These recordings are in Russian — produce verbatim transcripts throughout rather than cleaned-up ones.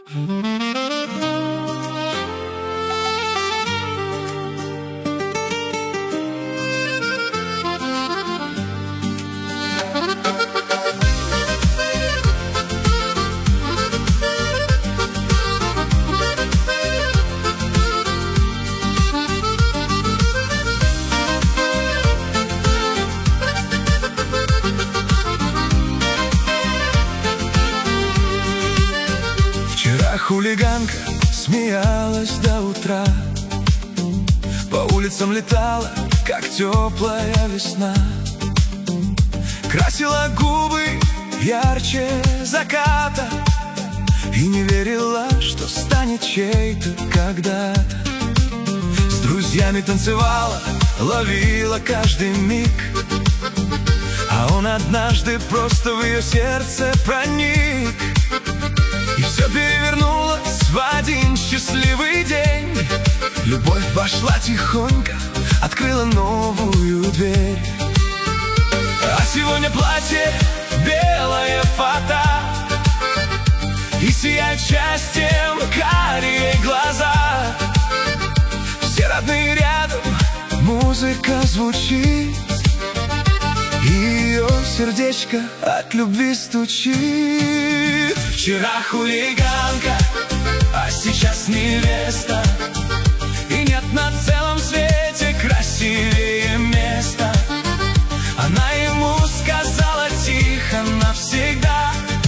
Хулиганка смеялась до утра, по улицам летала, как теплая весна, красила губы ярче заката и не верила, что станет чей-то когда-то. С друзьями танцевала, ловила каждый миг, а он однажды просто в ее сердце проник. И все перевернулось в один счастливый день. Любовь вошла тихонько, открыла новую дверь. А сегодня платье белое фата, и сияют счастьем карие глаза. Все родные рядом, музыка звучит, и ее сердечко от любви стучит. Вчера хулиганка, а сейчас невеста, и нет на целом свете красивее места. Она ему сказала тихо навсегда,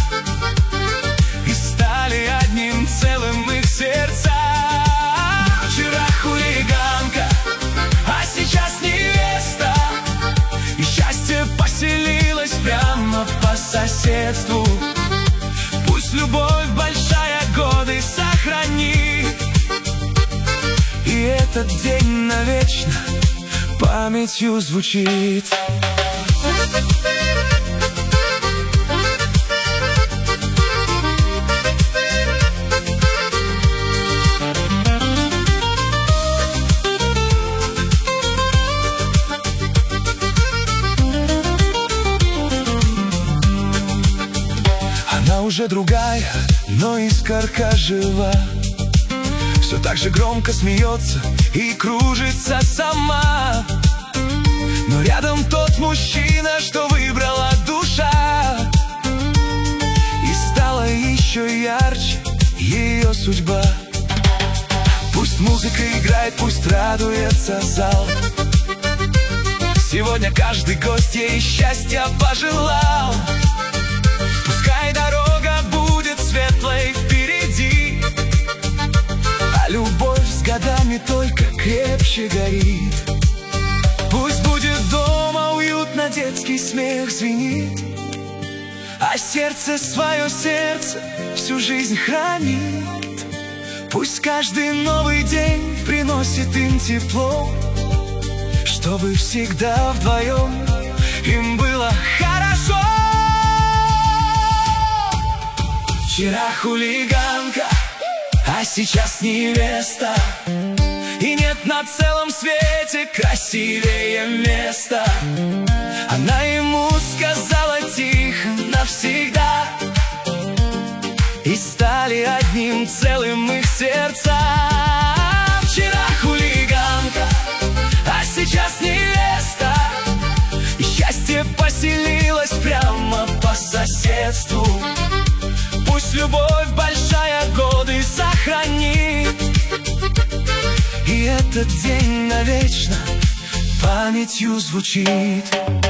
и стали одним целым их сердца. Вчера хулиганка, а сейчас невеста, и счастье поселилось прямо по соседству. Пусть любовь большая годы сохранит, и этот день навечно памятью звучит. Уже другая, но искорка жива, все так же громко смеется и кружится сама. Но рядом тот мужчина, что выбрала душа, и стала еще ярче ее судьба. Пусть музыка играет, пусть радуется зал, сегодня каждый гость ей счастья пожелал. Пускай дорога будет светлой впереди, а любовь с годами только крепче горит. Пусть будет дома уютно, детский смех звенит, а сердце свое сердце всю жизнь хранит. Пусть каждый новый день приносит им тепло, чтобы всегда вдвоем им было хорошо. Вчера хулиганка, а сейчас невеста, и нет на целом свете красивее места. Она ему сказала тихо навсегда, и стали одним целым их сердца. Вчера хулиганка, а сейчас невеста, и счастье поселилось прямо по соседству. Пусть любовь большая годы сохранит, и этот день навечно памятью звучит.